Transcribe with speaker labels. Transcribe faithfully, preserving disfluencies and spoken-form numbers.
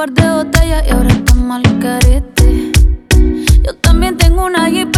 Speaker 1: par de botellas y ahora estamos al carete. Yo también tengo una Jeep